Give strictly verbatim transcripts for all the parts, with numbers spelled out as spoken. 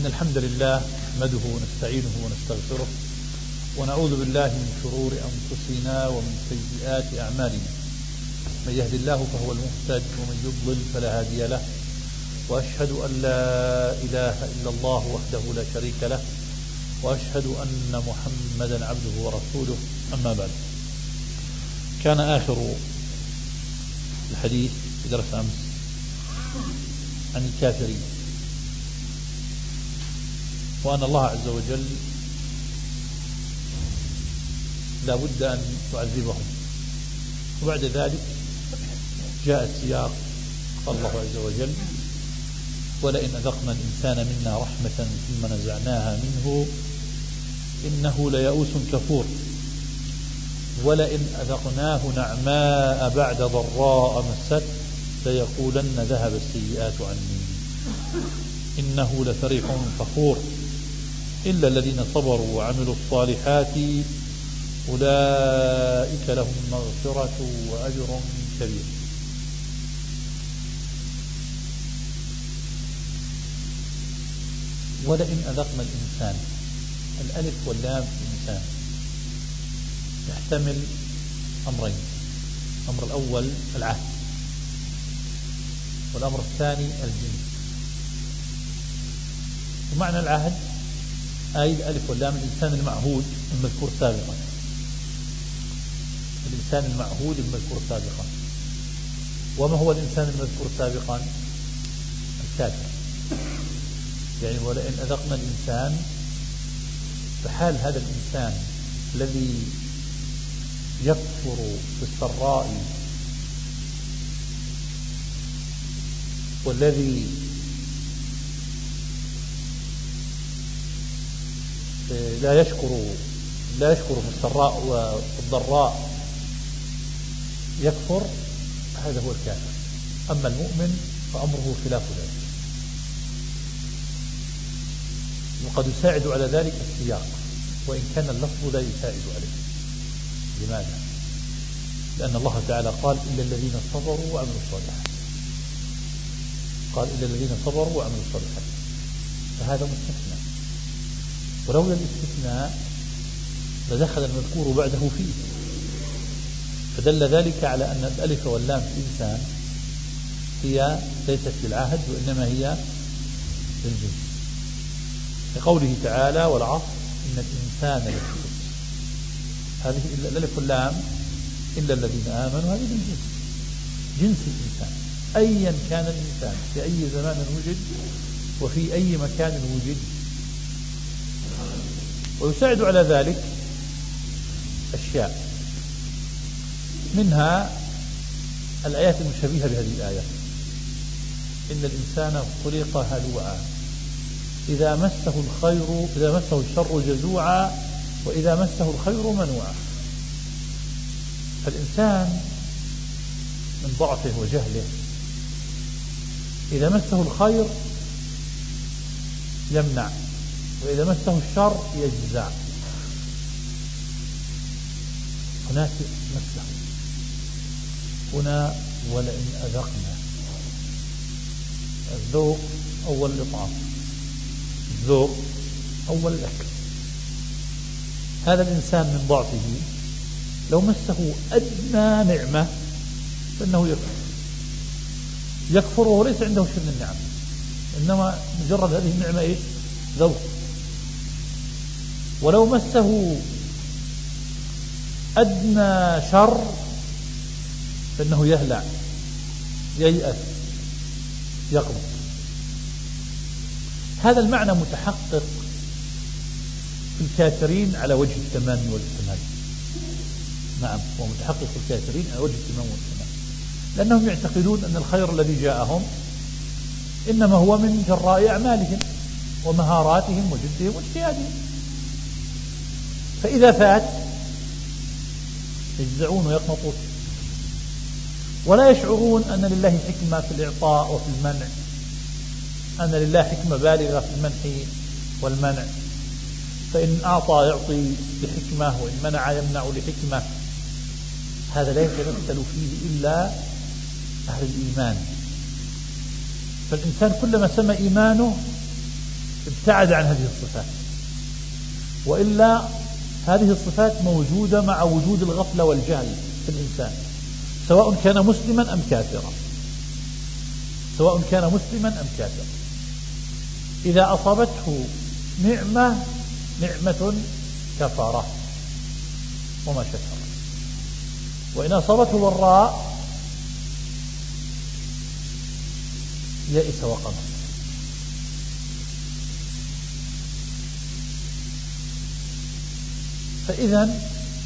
إن الحمد لله نحمده ونستعينه ونستغفره ونعوذ بالله من شرور أنفسنا ومن سيئات أعمالنا. من يهد الله فهو المهتد ومن يضلل فلا هادي له، وأشهد أن لا إله إلا الله وحده لا شريك له، وأشهد أن محمدا عبده ورسوله. أما بعد، كان آخر الحديث في درس أمس عن الكافرين، وأن الله عز وجل لا بد أن يعذبهم. وبعد ذلك جاء السياق، قال الله عز وجل: ولئن أذقنا الإنسان منا رحمة ثم نزعناها منه إنه ليئوس كفور، ولئن أذقناه نعماء بعد ضراء مست ليقولن ذهب السيئات عني إنه لفرح فخور، إلا الذين صبروا وعملوا الصالحات أولئك لهم مغفرة وأجر كبير. ولئن أذقنا الإنسان، الألف واللام في الإنسان يحتمل أمرين: الأمر الأول العهد، والأمر الثاني الجنس. ومعنى العهد أي الألف واللام الإنسان المعهود المذكور سابقا، الإنسان المعهود المذكور سابقا. وما هو الإنسان المذكور سابقا؟ الكافر. يعني ولئن أذقنا الإنسان، فحال هذا الإنسان الذي يكفر بالسراء والذي لا يشكر لا يشكر في السراء والضراء يكفر، هذا هو الكافر. أما المؤمن فأمره خلاف ذلك. وقد يساعد على ذلك السياق، وإن كان اللفظ لا يساعد عليه. لماذا؟ لأن الله تعالى قال: إلا الذين صبروا وعملوا الصالحات. قال: إلا الذين صبروا وعملوا الصالحات، فهذا مستثنى. ولولا الاستثناء لدخل المذكور بعده فيه، فدل ذلك على أن الألف واللام في الإنسان هي ليست للعهد وإنما هي للجنس، لقوله تعالى: والعصر إن الإنسان لفي خسر. هذه الألف واللام إلا الذين آمنوا، هذه للجنس، جنس الإنسان أيا كان الإنسان، في أي زمان وجد وفي أي مكان وجد. ويساعد على ذلك أشياء، منها الآيات المشابهة بهذه الآية: إن الإنسان خلق هلوعا إذا مسه الخير إذا مسه الشر جزوعا وإذا مسه الخير منوعا. فالإنسان من ضعفه وجهله إذا مسه الخير يمنع، وإذا مسه الشر يجزع. هناك مسه هنا ولئن أذقنا، الذوق أول الإطعام، الذوق أول الأكل. هذا الإنسان من ضعفه لو مسه أدنى نعمة فإنه يكفر يكفر وهو ليس عنده شيء من النعم، إنما مجرد هذه النعمة إيش؟ ذوق. ولو مسه أدنى شر فإنه يهلع، ييأس، يقنط. هذا المعنى متحقق في الكافرين على وجه التمام والكمال. نعم، هو متحقق في الكافرين على وجه التمام والكمال، لأنهم يعتقدون أن الخير الذي جاءهم إنما هو من جراء أعمالهم ومهاراتهم وجدهم واجتهادهم، فإذا فات يجزعون ويقنطون، ولا يشعرون أن لله حكمة في الإعطاء وفي المنع، أن لله حكمة بالغة في المنح والمنع، فإن أعطى يعطي لحكمة وإن منع يمنع لحكمة. هذا لا يتمثل فيه إلا أهل الإيمان. فالإنسان كلما سمى إيمانه ابتعد عن هذه الصفات، وإلا هذه الصفات موجودة مع وجود الغفلة والجهل في الإنسان، سواء كان مسلما أم كافرا، سواء كان مسلما أم كافرا. إذا أصابته نعمة نعمة كفر وما شكر، وإن أصابته ضراء يئس وقنط. فإذا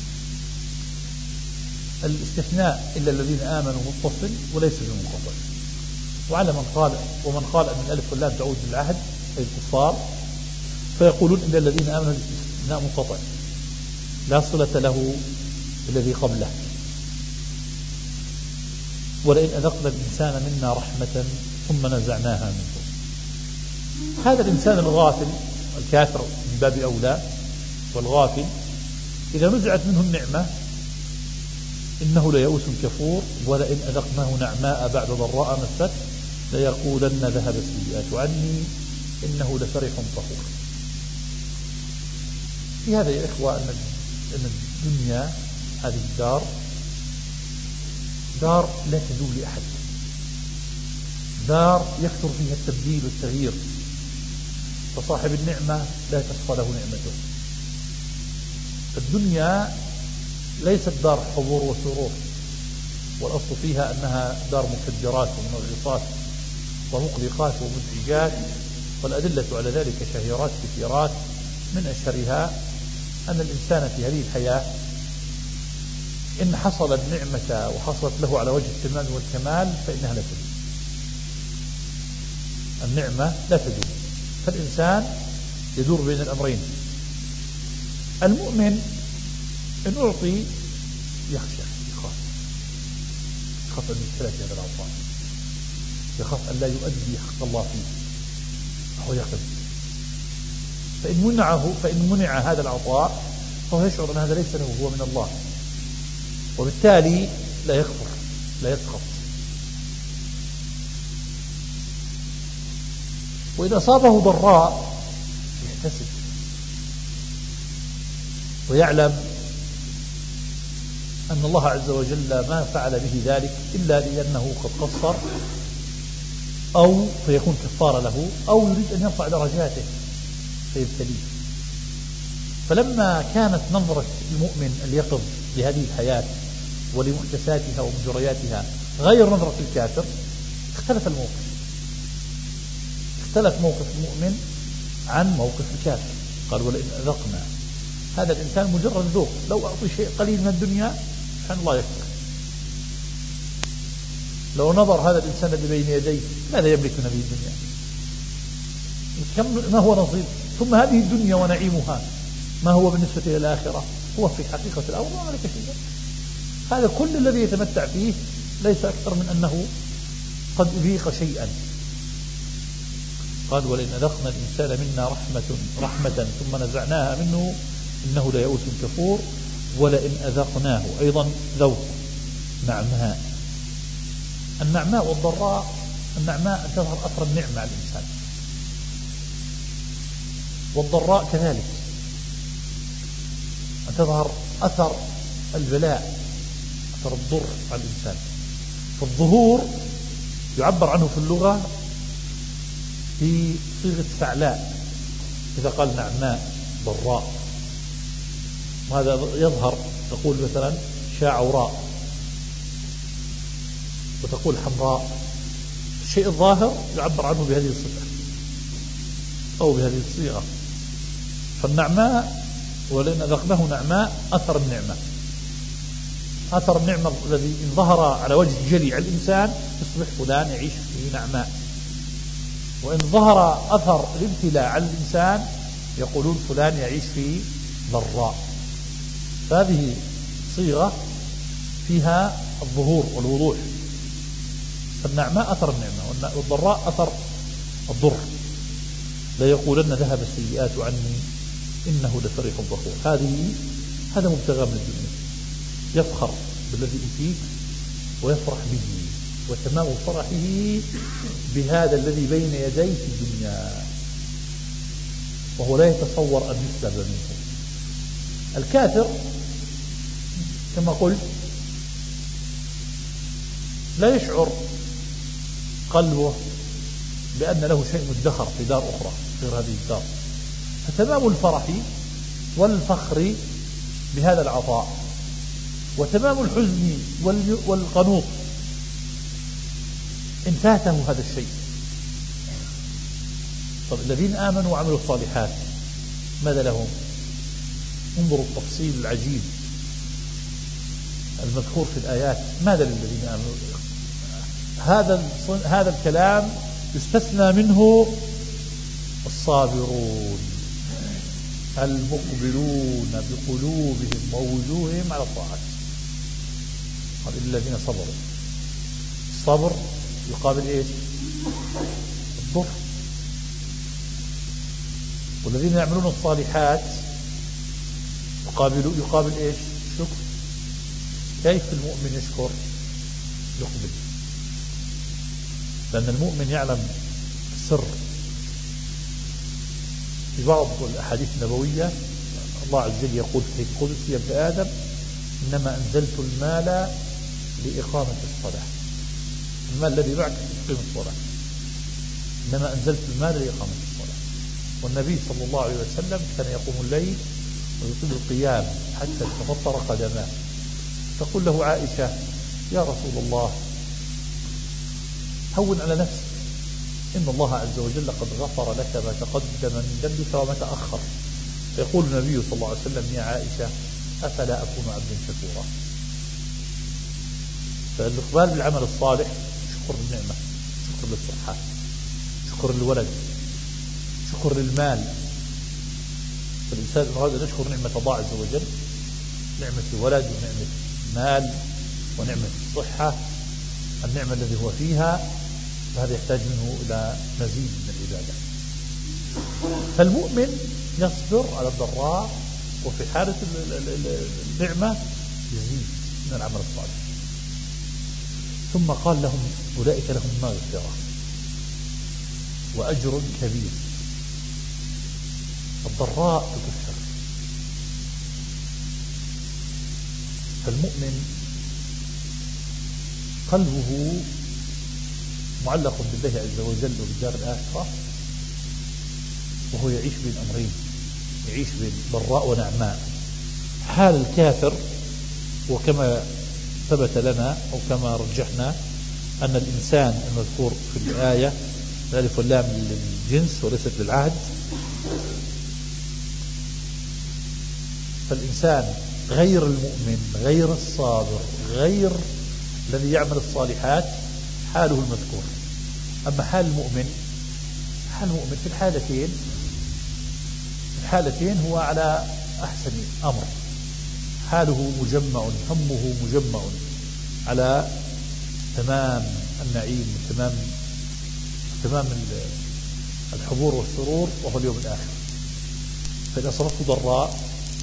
الاستثناء إلا الذين آمنوا متصل وليس بمنقطع. وعلى من قال ومن قال أن الألف واللام تعود للعهد أي الكفار، فيقولون إلا الذين آمنوا الاستثناء منقطع لا صلة له بالذي قبله. ولئن أذقنا الإنسان منا رحمة ثم نزعناها منه. هذا الإنسان الغافل الكافر من باب أولى، والغافل إذا نزعت منه النعمة إنه ليئوس كفور. ولئن أذقناه نعماء بعد ضراء مسته ليقولن ذهب السيئات عني إنه لفرح فخور. في هذا يا إخوة أن الدنيا هذه الدار دار لا تزول لأحد، دار يكثر فيها التبديل والتغيير، فصاحب النعمة لا تصفى له نعمته. الدنيا ليست دار حضور وسرور، والأصل فيها أنها دار مفجرات ومنغصات ومقلقات ومزعجات، والأدلة على ذلك شهيرات كثيرات. من أشهرها أن الإنسان في هذه الحياة إن حصل النعمة وحصلت له على وجه التمام والكمال فإنها لا تدوم. النعمة لا تدوم، فالإنسان يدور بين الأمرين. المؤمن إن أعطي يخشى، يخاف يخاف أن يبتلى في هذا العطاء، يخاف أن لا يؤدي حق الله فيه فهو يقف. فإن منعه فإن منع هذا العطاء فهو يشعر أن هذا ليس له، هو من الله، وبالتالي لا يكفر لا يسخط. وإذا أصابه ضراء يحتسب ويعلم أن الله عز وجل ما فعل به ذلك إلا لأنه قد قصر، أو فيكون كفارة له، أو يريد أن يرفع درجاته فيبتليه. فلما كانت نظرة المؤمن اليقظ لهذه الحياة ولمحدثاتها ومجرياتها غير نظرة الكافر، اختلف الموقف اختلف موقف المؤمن عن موقف الكافر. قال ولئن أذقنا، هذا الإنسان مجرد ذوق، لو أعطي شيء قليل من الدنيا سبحان الله يكفر. لو نظر هذا الإنسان اللي بين يديه ماذا يملك من هذه الدنيا، كم ما هو نصيب، ثم هذه الدنيا ونعيمها ما هو بالنسبة إلى الآخرة، هو في حقيقة الأمر ما ملك شيئا. هذا كل الذي يتمتع فيه ليس أكثر من أنه قد أذيق شيئا. قال ولئن أذقنا الإنسان منا رحمة رحمة ثم نزعناها منه إنه ليئوس كفور. ولئن أذقناه أيضا ذوق نعماء. النعماء والضراء، النعماء أن تظهر أثر النعمة على الإنسان، والضراء كذلك أن تظهر أثر البلاء، أثر الضر على الإنسان. فالظهور يعبر عنه في اللغة في صيغة فعلاء، إذا قال نعماء ضراء، وهذا يظهر تقول مثلا شاعراء وتقول حمراء. الشيء الظاهر يعبر عنه بهذه الصفة أو بهذه الصيغة. فالنعماء ولئن أذقناه نعماء أثر النعمة، أثر النعمة الذي إن ظهر على وجه جلي على الإنسان يصبح فلان يعيش في نعماء، وإن ظهر أثر الابتلاء على الإنسان يقولون فلان يعيش في ضراء. فهذه صيغة فيها الظهور والوضوح. فالنعماء أثر النعمة والضراء أثر الضر. لا يقولن ذهب السيئات عني إنه لفرح فخور. هذه هذا مبتغى من الدنيا، يفخر بالذي أوتيه ويفرح به، وتمام فرحه بهذا الذي بين يديه في الدنيا. وهو لا يتصور أن يسلب منه. الكافر كما قلت لا يشعر قلبه بأن له شيء مدخر في دار أخرى غير هذه الدار، فتمام الفرح والفخر بهذا العطاء وتمام الحزن والقنوط إن فاته هذا الشيء. طب الذين آمنوا وعملوا الصالحات ماذا لهم؟ انظروا التفصيل العجيب المذكور في الآيات. ماذا للذين آمنوا؟ هذا هذا الكلام يستثنى منه الصابرون المقبلون بقلوبهم ووجوههم على الطاعات. قال الذين صبروا. الصبر يقابل ايش؟ الضر. والذين يعملون الصالحات يقابل يقابل ايش؟ الشكر. كيف المؤمن يشكر؟ يقبل، لأن المؤمن يعلم السر. في بعض الأحاديث النبوية الله عز وجل يقول في القدس: يا ابن آدم إنما أنزلت المال لإقامة الصلاة. المال الذي معك لإقامة الصلاة، إنما أنزلت المال لإقامة الصلاة. والنبي صلى الله عليه وسلم كان يقوم الليل ويطيل القيام حتى تفطر قدماه، تقول له عائشة: يا رسول الله هون على نفسك، إن الله عز وجل قد غفر لك ما تقدم من ذنبك وما تأخر. فيقول النبي صلى الله عليه وسلم: يا عائشة أفلا أكون عبدا شكورا. فالإقبال بالعمل الصالح شكر النعمة، شكر للصحة، شكر للولد، شكر للمال. فالإنسان أراد أن يشكر نعمة الله عز وجل، نعمة الولد ونعمة المال ونعمة الصحة، النعمة الذي هو فيها، فهذا يحتاج منه إلى مزيد من العبادة. فالمؤمن يصبر على الضراء، وفي حالة النعمة يزيد من العمل الصالح. ثم قال لهم: أولئك لهم مغفرة وأجر كبير. الضراء تكفر. فالمؤمن قلبه معلق بالله عز وجل وبالدار الآخرة، وهو يعيش بين أمرين، يعيش بين ضراء ونعماء. حال الكافر، وكما ثبت لنا أو كما رجحنا أن الإنسان المذكور في الآية الألف واللام للجنس وليست للعهد، فالإنسان غير المؤمن غير الصابر غير الذي يعمل الصالحات حاله المذكور. أما حال المؤمن، حال المؤمن في الحالتين في الحالتين هو على أحسن أمر، حاله مجمع، همه مجمع على تمام النعيم وتمام تمام الحبور والسرور، وهو اليوم الآخر. فإذا صرفت ضراء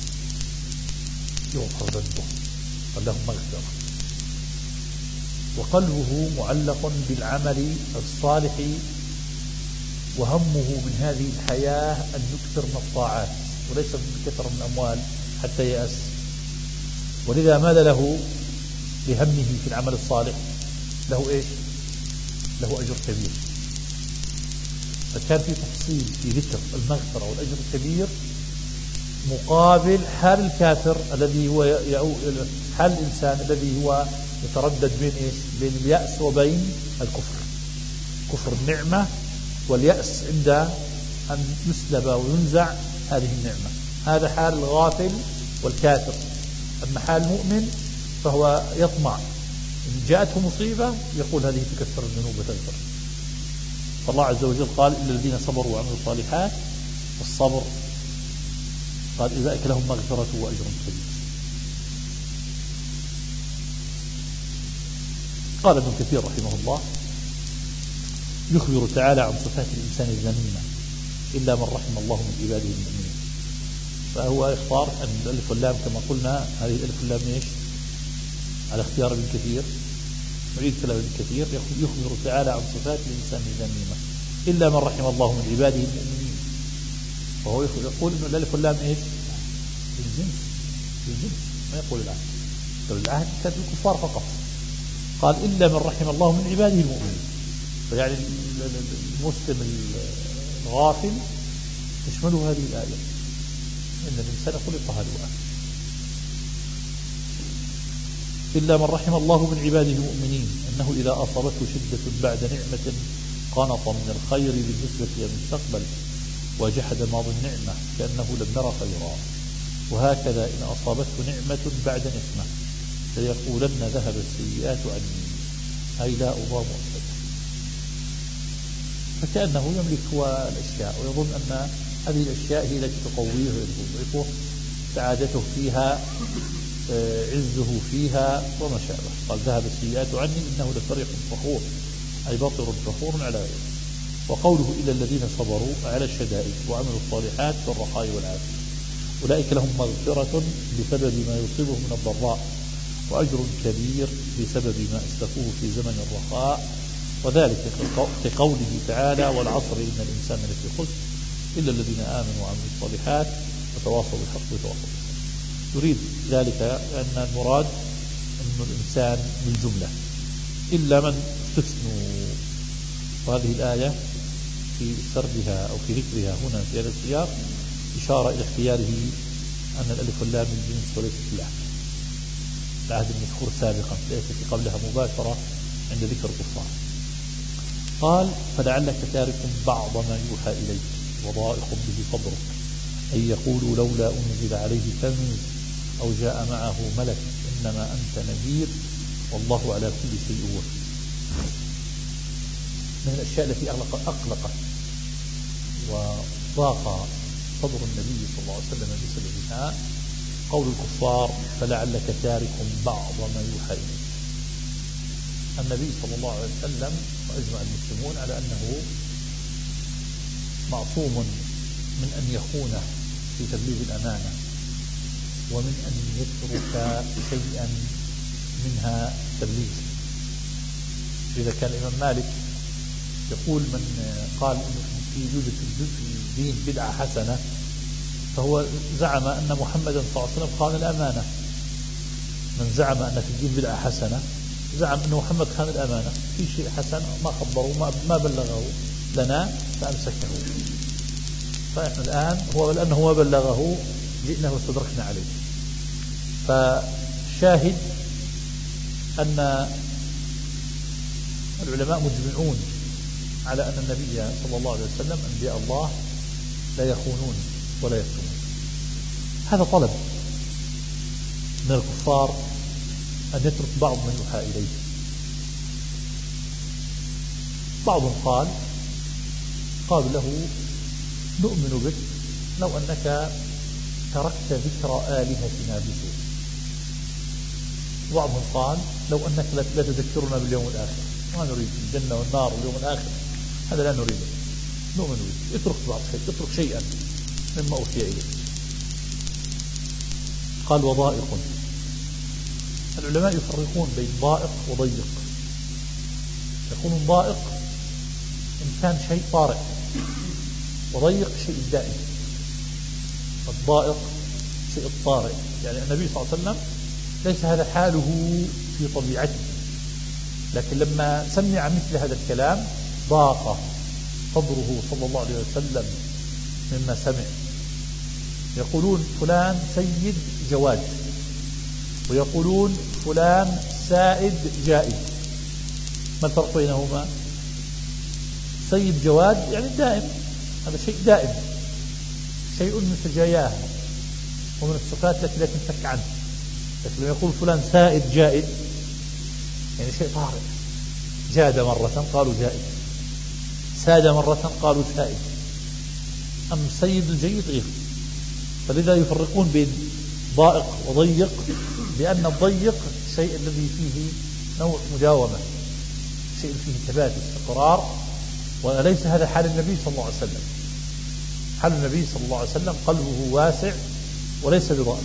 يغفر ذنبه ولهم مغفرة، وقلبه معلق بالعمل الصالح، وهمه من هذه الحياة أن يكثر من الطاعات وليس من كثر من الأموال حتى يأس. ولذا ماذا له لهمه في العمل الصالح؟ له إيش؟ له أجر كبير. فكان في تفصيل في ذكر المغفرة والأجر الكبير مقابل حال الكافر الذي هو حال الإنسان الذي هو يتردد بين إيش؟ بين اليأس وبين الكفر، كفر النعمة واليأس عند أن يسلب وينزع هذه النعمة. هذا حال الغافل والكافر. أما حال المؤمن فهو يطمع، إن جاءته مصيبة يقول هذه تكفر الذنوب وتغفر. فالله عز وجل قال: إلا الذين صبروا وعملوا الصالحات. الصبر قال: أولئك لهم مغفرة وأجر كبير. قال ابن كثير رحمه الله: يخبر تعالى عن صفات الإنسان الذميمة إلا من رحم الله من عباده المؤمنين. فهو يختار أن الألف واللام كما قلنا، هذه الألف واللام إيش؟ على اختيار ابن كثير. نعيد كلام ابن كثير: يخبر تعالى عن صفات الإنسان الذميمة إلا من رحم الله من عباده المؤمنين. وهو يقول إنه الألف واللام إيش؟ الجنس، الجنس ما يقول العهد. لو العهد كان الكفار فقط. قال إلا من رحم الله من عباده المؤمنين. فيعني المسلم الغافل تشمله هذه الآية، إن الإنسان خلق هلوعا. إلا من رحم الله من عباده المؤمنين أنه إذا أصابته شدة بعد نعمة قنط من الخير بالنسبة إلى المستقبل وجحد ماضي النعمة كأنه لم ير خيرا. وهكذا إن أصابته نعمة بعد نقمة ليقولن ذهب السيئات عني، أي لا أضام أبدا. فكأنه يملك الأشياء ويظن أن هذه الأشياء هي التي تقويه وتضعفه، سعادته فيها، عزه فيها وما شابه. قال ذهب السيئات عني إنه لفرح فخور، أي بطر فخور على غيره. وقوله إلى الذين صبروا على الشدائد وعملوا الصالحات في الرخاء والعافية أولئك لهم مغفرة بسبب ما يصيبهم من الضراء وأجر كبير بسبب ما أسلفوه في زمن الرخاء، وذلك كقوله تعالى والعصر إن الإنسان لفي خسر إلا الذين آمنوا وعملوا الصالحات وتواصوا بالحق وتواصوا بالصبر. يريد ذلك أن المراد أن الإنسان بالجملة إلا من استثنوا. وهذه الآية في سردها أو في ذكرها هنا في هذا السياق إشارة إلى اختياره أن الألف واللام الجنس وليست العهد، العهد المذكور سابقا ليست قبلها مباشرة عند ذكر الكفار. قال فلعلك تارك بعض ما يوحى إليك وضائق به صدرك، أي يقول لولا أنزل عليه كنز أو جاء معه ملك إنما أنت نذير والله على كل شيء وكيل. من الأشياء التي أقلقت أقلقت وضاق صدر النبي صلى الله عليه وسلم بسببها قول الكفار فلعلك تارك بعض ما يوحى إليك. النبي صلى الله عليه وسلم وأجمع المسلمون على أنه معصوم من أن يخون في تبليغ الأمانة ومن أن يترك شيئا منها تبليغ. إذا كان الإمام مالك يقول من قال في يوجد في الدين بدعة حسنة فهو زعم أن محمدا صلى الله عليه وسلم خان الأمانة. من زعم أن في الدين بدعة حسنة زعم أن محمد خان الأمانة، في شيء حسن ما خبره ما بلغه لنا فأمسكه. فإحنا الآن هو لأنه ما بلغه جئنا واستدركنا عليه. فشاهد أن العلماء مجمعون على أن النبي صلى الله عليه وسلم أنبياء الله لا يخونون ولا يكتمون. هذا طلب من الكفار أن يترك بعض ما يوحى إليه. بعضهم قال قال له نؤمن بك لو أنك تركت ذكر آلهتنا بسوء. وبعضهم قال لو أنك لا تذكرنا باليوم الآخر، ما نريد الجنة والنار واليوم الآخر، هذا لا نريده، نؤمن بك، اترك بعض شيء، اترك شيئا مما أوحي إليك. قال وضائق. العلماء يفرقون بين ضائق وضيق. يكون ضائق إن كان شيء طارئ، وضيق شيء دائم. الضائق شيء الطارئ، يعني النبي صلى الله عليه وسلم ليس هذا حاله في طبيعته، لكن لما سمع مثل هذا الكلام ضاق صدره صلى الله عليه وسلم مما سمع. يقولون فلان سيد جواد، ويقولون فلان سائد جائد. ما الفرق بينهما؟ سيد جواد يعني دائم، هذا شيء دائم، شيء من سجاياه ومن الصفات التي لا تنفك عنه. لكن لما يقول فلان سائد جائد يعني شيء طارئ، جاد مرة قالوا جائد، ساد مرة قالوا سائد. أم سيد الجيد غير. فلذا يفرقون بين ضائق وضيق، لأن الضيق شيء الذي فيه نوع مجاومة، شيء فيه ثبات استقرار، وليس هذا حال النبي صلى الله عليه وسلم. حال النبي صلى الله عليه وسلم قلبه واسع وليس بضائق،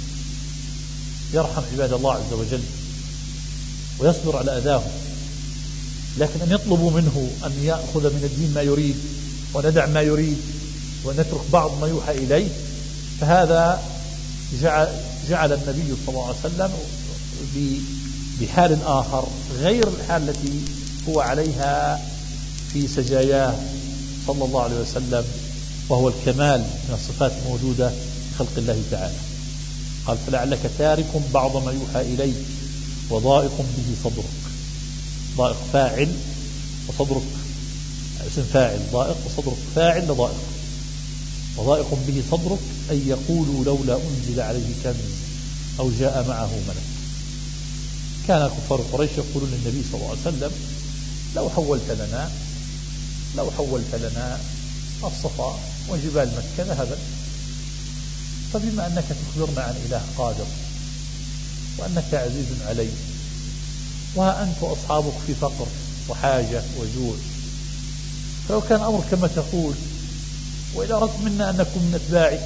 يرحم عباد الله عز وجل ويصبر على أذاهم. لكن أن يطلبوا منه أن يأخذ من الدين ما يريد وندع ما يريد ونترك بعض ما يوحى إليه، فهذا جعل, جعل النبي صلى الله عليه وسلم بحال آخر غير الحال التي هو عليها في سجاياه صلى الله عليه وسلم، وهو الكمال من الصفات الموجودة في خلق الله تعالى. قال فلعلك تارك بعض ما يوحى إليك وضائق به صدرك. ضائق فاعل وصدرك اسم فاعل، ضائق وصدرك فاعل لضائق. وضائق به صدرك أن يقولوا لولا أنزل عليه كنز أو جاء معه ملك. كان كفار قريش يقولون للنبي صلى الله عليه وسلم لو حولت لنا لو حولت لنا الصفا وجبال مكة ذهبا، فبما أنك تخبرنا عن إله قادر وأنك عزيز عليه، وها أنت وأصحابك في فقر وحاجة وجوع، فلو كان أمر كما تقول وإذا أردت منا أن نكون من أتباعك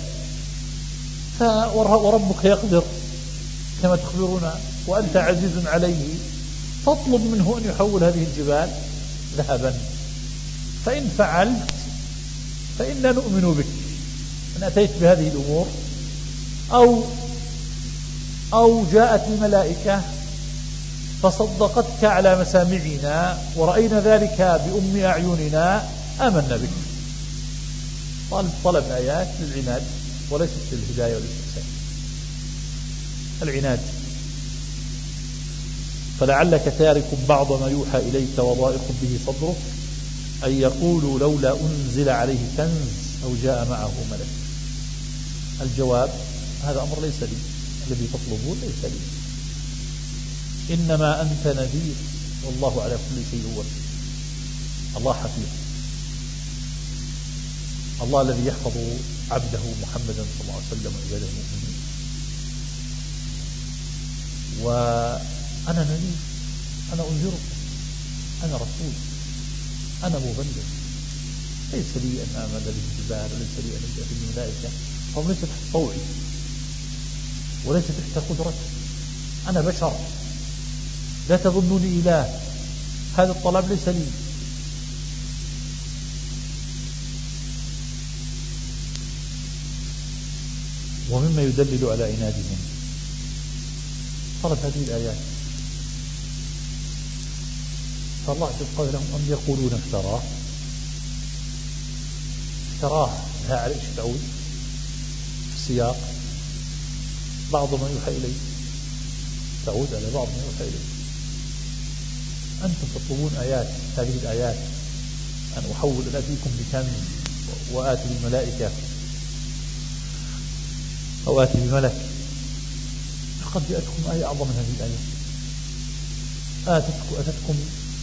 وربك يقدر كما تخبرنا وأنت عزيز عليه، تطلب منه أن يحول هذه الجبال ذهبا، فإن فعلت فإنا نؤمن بك إن أتيت بهذه الأمور، أو أو جاءت الملائكة فصدقتك على مسامعنا ورأينا ذلك بأم أعيننا آمنا بك. طلب آيات للعناد وليست للهداية والاستحسان، العناد. فلعلك تارك بعض ما يوحى إليك وضائق به صدرك أن يقولوا لولا أنزل عليه كنز أو جاء معه ملك. الجواب هذا أمر ليس لي، الذي تطلبون ليس لي، إنما أنت نذير والله على كل شيء وكيل. الله حفيظ، الله الذي يحفظ عبده محمدا صلى الله عليه وسلم وعباده المؤمنين. وأنا نذير، أنا أنذركم، أنا رسول، أنا مبلغ، ليس لي أن أعمل بالجبال وليس لي أن أبدأ في الملائكة، هم ليس تحت طوعي وليس تحت قدرتي، أنا بشر، لا تظنوني إله، هذا الطلب ليس لي. ومما يدلل على عنادهم طلب هذه الآيات، فالله قال لهم أم يقولون افتراه. افتراه ها على ايش تعود؟ السياق بعض ما يوحى إليه، تعود على بعض ما يوحى إليه. أنتم تطلبون آيات، هذه الآيات أن أحول أتيكم بكنز وآتي بالملائكة أو آتي بملك، فقد جاءتكم آية أعظم من هذه الآية. آتتكم, أتتكم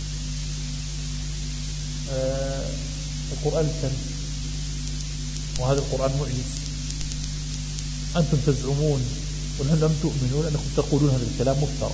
آه القرآن الكريم، وهذا القرآن معجز. أنتم تزعمون ولم تؤمنون أنكم تقولون هذا الكلام مفترى.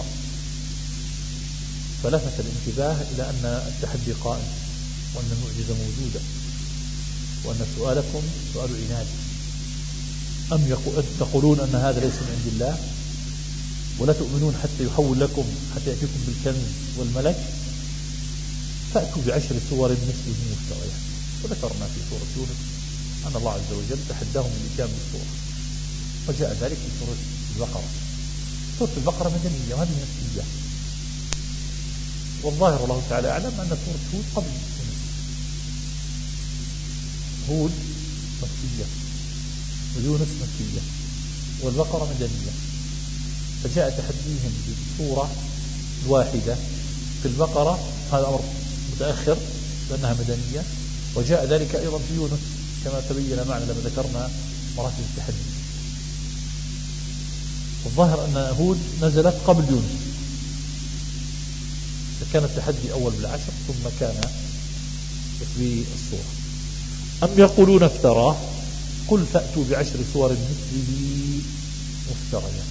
فلفت الانتباه إلى أن التحدي قائم وأن المعجزة موجودة وأن سؤالكم سؤال عناد. أم تقولون أن هذا ليس من عند الله ولا تؤمنون حتى يحول لكم حتى يأتيكم بالكنز والملك؟ فأتوا بعشر سور مثله مفتريات. وذكرنا في سورة يونس أن الله عز وجل تحداهم بالإتيان بالسورة، وجاء ذلك في سورة البقرة. سورة البقرة مدنية وهذه مكية، والظاهر الله تعالى أعلم أن سورة هود قبل يونس. هود مكية ويونس مكية والبقرة مدنية، فجاء تحديهم بالسورة الواحدة في البقرة، هذا أمر متأخر لأنها مدنية، وجاء ذلك أيضا في يونس كما تبين معنا لما ذكرنا مراتب التحدي. الظاهر أن هود نزلت قبل يونس، فكان التحدي أول بالعشر ثم كان في السورة. أم يقولون افتراه قل فأتوا بعشر سور مثله مفتريات.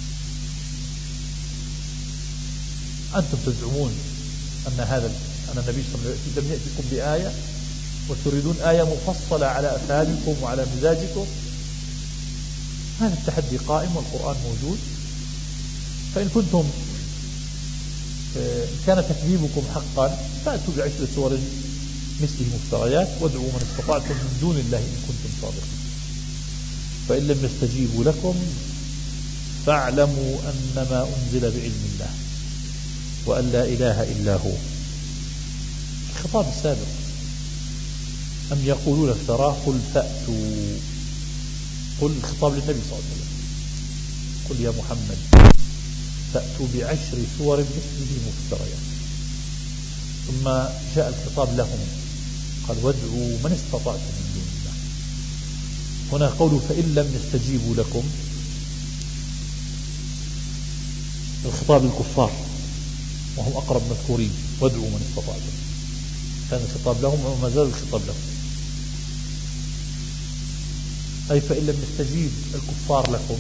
أنتم تزعمون أن هذا أن النبي صلى الله عليه وسلم لم يأتكم بآية وتريدون آية مفصلة على أفعالكم وعلى مزاجكم. هذا التحدي قائم والقرآن موجود، فإن كنتم كان تكذيبكم حقا فأتوا بعشر سور مثله مفتريات وادعوا من استطعتم من دون الله إن كنتم صادقين فإن لم يستجيبوا لكم فاعلموا أنما أنزل بعلم الله وأن لا إله إلا هو. الخطاب السابق أم يقولون افتراه قل فأتوا، قل الخطاب للنبي صلى الله عليه وسلم، قل يا محمد فأتوا بعشر سور مثله مفتريات. ثم جاء الخطاب لهم قال وادعوا من استطعتم من دون الله. هنا قوله فإن لم يستجيبوا لكم الخطاب للكفار وهم أقرب مذكورين، وادعوا من استطعتم، كان الخطاب لهم وما زال الخطاب لهم، أي فإن لم يستجيب الكفار لكم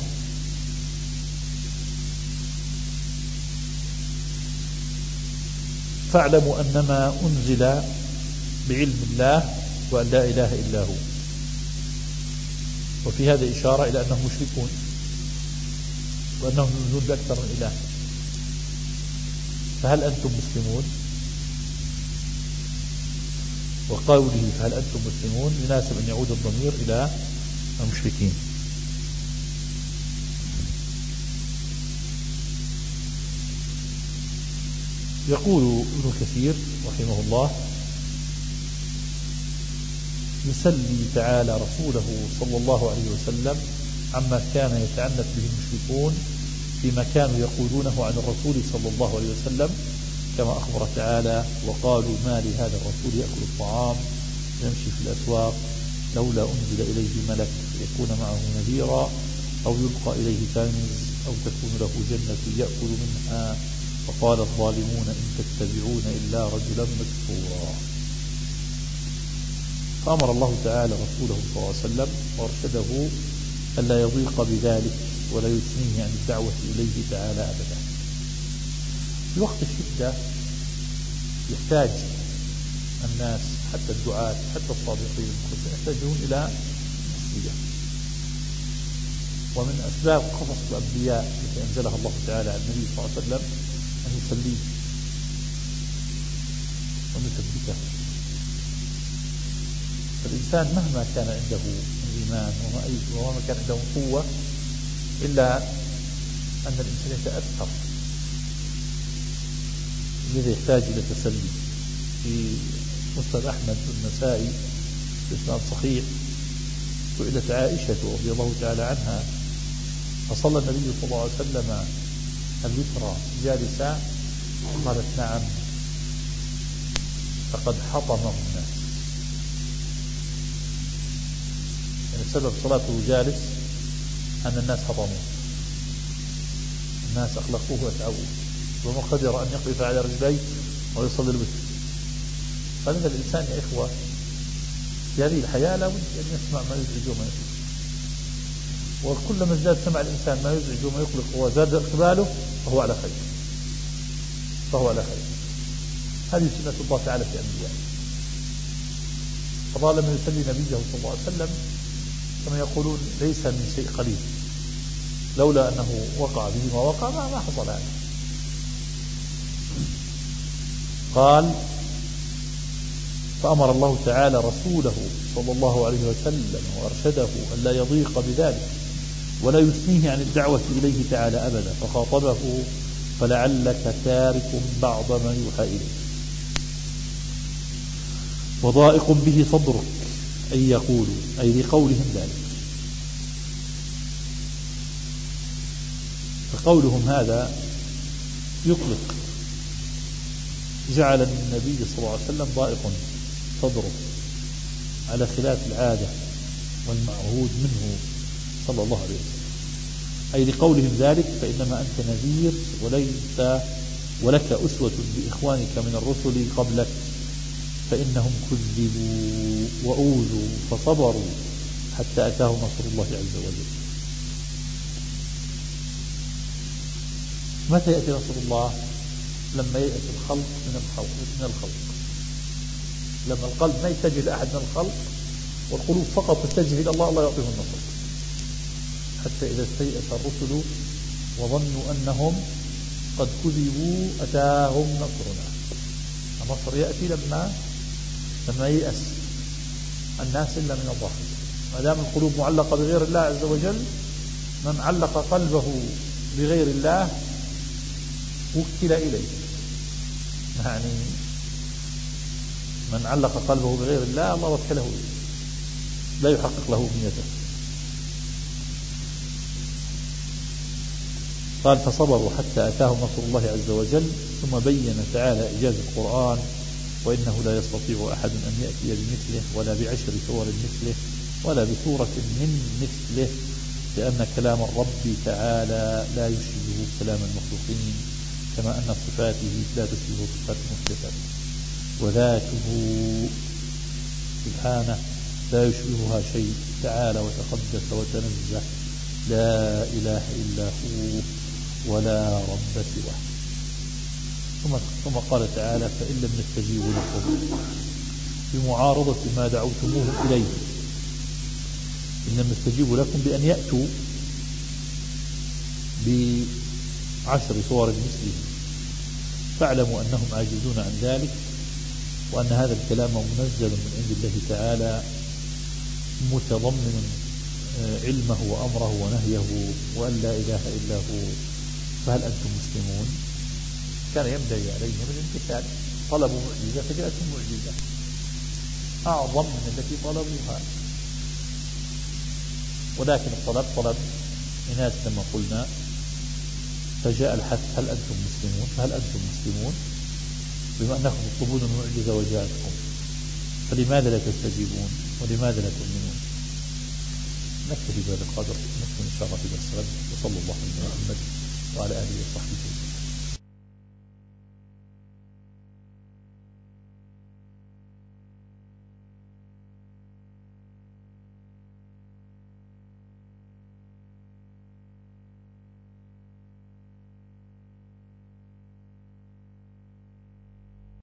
فاعلموا أنما أنزل بعلم الله وأن لا إله إلا هو. وفي هذا إشارة إلى أنهم مشركون وأنهم يؤمنون بأكثر من إله. فهل أنتم مسلمون؟ وقوله فهل أنتم مسلمون يناسب أن يعود الضمير إلى المشركين. يقول ابن كثير رحمه الله يسلي تعالى رسوله صلى الله عليه وسلم عما كان يتعنت به المشركون فيما كانوا يقولونه عن الرسول صلى الله عليه وسلم، كما أخبر تعالى وقالوا ما لهذا الرسول يأكل الطعام يمشي في الأسواق لولا أنزل إليه ملك يكون معه نذيرا أو يلقى إليه كنز أو تكون له جنة يأكل منها فقال الظالمون إن تتبعون إلا رجلا مسحورا. فأمر الله تعالى رسوله صلى الله عليه وسلم وارشده ألا يضيق بذلك ولا يثنيه عن الدعوة إليه تعالى أبدا. في وقت الشدة يحتاج الناس حتى الدعاة حتى الصادقين يحتاجون إلى تسلية. ومن أسباب قصص الأنبياء التي أنزلها الله تعالى على النبي صلى الله عليه وسلم أن يسليه ويثبته. فالإنسان مهما كان عنده الإيمان ومهما كان عنده قوة إلا أن الإنسان يتأثر، لذا يحتاج إلى تسلي. في مسند أحمد والنسائي بإسناد صحيح سئلت عائشة رضي الله تعالى عنها فصلى النبي صلى الله عليه وسلم الوتر جالسا؟ قالت نعم فقد حطمه الناس. يعني سبب صلاته جالس أن الناس حطموه، الناس أخلقوه وأتعبوه وما قدر أن يقف على رجليه ويصلي الوتر. فلذا الإنسان يا إخوة في هذه الحياة لا بد أن يسمع ما يزعج وما يقلق، وكلما ازداد سمع الإنسان ما يزعج وما يقلق وزاد إقباله فهو على خير فهو على خير. هذه سنة الله تعالى في أنبيائه. فطالما يسلي نبيه صلى الله عليه وسلم كما يقولون ليس من شيء قليل، لولا أنه وقع به ما وقع ما حصل هذا. قال فأمر الله تعالى رسوله صلى الله عليه وسلم وأرشده أن لا يضيق بذلك ولا يثنيه عن الدعوة إليه تعالى أبدا، فخاطبه فلعلك تارك بعض ما يوحى إليك وضائق به صدرك، أي يقولوا أي لقولهم ذلك. فقولهم هذا يقلق، جعل النبي صلى الله عليه وسلم ضائق صدره على خلاف العادة والمعهود منه صلى الله عليه وسلم، أي لقولهم ذلك فإنما أنت نذير وليس ولك أسوة بإخوانك من الرسل قبلك فإنهم كذبوا وأوذوا فصبروا حتى أتاهم نصر الله عز وجل. متى يأتي نصر الله؟ لما يأتي الخلق من الخلق من الخلق لما القلب ما يتجه لأحد من الخلق والقلوب فقط تتجه إلى الله، الله يعطيه النصر. حتى إذا استيأس الرسل وظنوا أنهم قد كذبوا أتاهم نصرنا. النصر يأتي لما لما ييأس الناس إلا من الله. ما دام القلوب معلقة بغير الله عز وجل، من علق قلبه بغير الله وكل إليه، يعني من علق قلبه بغير الله الله وكله إليه، لا يحقق له أمنيته. قال فصبروا حتى أتاهم نصر الله عز وجل، ثم بين تعالى إعجاز القرآن، وإنه لا يستطيع أحد أن يأتي بمثله ولا بعشر سور مثله ولا بسورة من مثله، لأن كلام الرب تعالى لا يشبه كلام المخلوقين، كما أن صفاته لا تشبه صفات المخلوقات، وذاته سبحانه لا يشبهها شيء تعالى وتقدس وتنزه، لا إله إلا هو ولا رب سواه. ثم ثم قال تعالى فإن لم يستجيبوا لكم بمعارضة ما دعوتموه إليه، إن لم يستجيبوا لكم بأن يأتوا بعشر صور مثله، فاعلموا أنهم عاجزون عن ذلك، وأن هذا الكلام منزل من عند الله تعالى متضمن علمه وأمره ونهيه وأن لا إله إلا هو، فهل أنتم مسلمون؟ كان ينبغي عليهم الامتثال، طلبوا معجزة فجاءتهم معجزة أعظم من التي طلبوها، ولكن الطلب طلب إناث كما قلنا، فجاء الحث هل أنتم مسلمون؟ فهل أنتم مسلمون؟ بما أنكم تطلبون المعجزة وجاءتكم، فلماذا لا تستجيبون ولماذا لا تؤمنون؟ نكتفي بهذا القدر، نكمل إن شاء الله في درس غد، وصلى الله على محمد وعلى آله وصحبه.